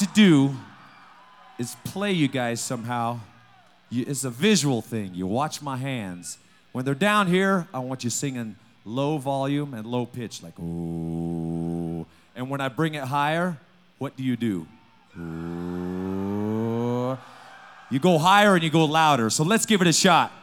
to do is play you guys somehow. It's a visual thing. You watch my hands. When they're down here, I want you singing low volume and low pitch, like ooh. And when I bring it higher, what do? Ooh. You go higher and you go louder. So let's give it a shot.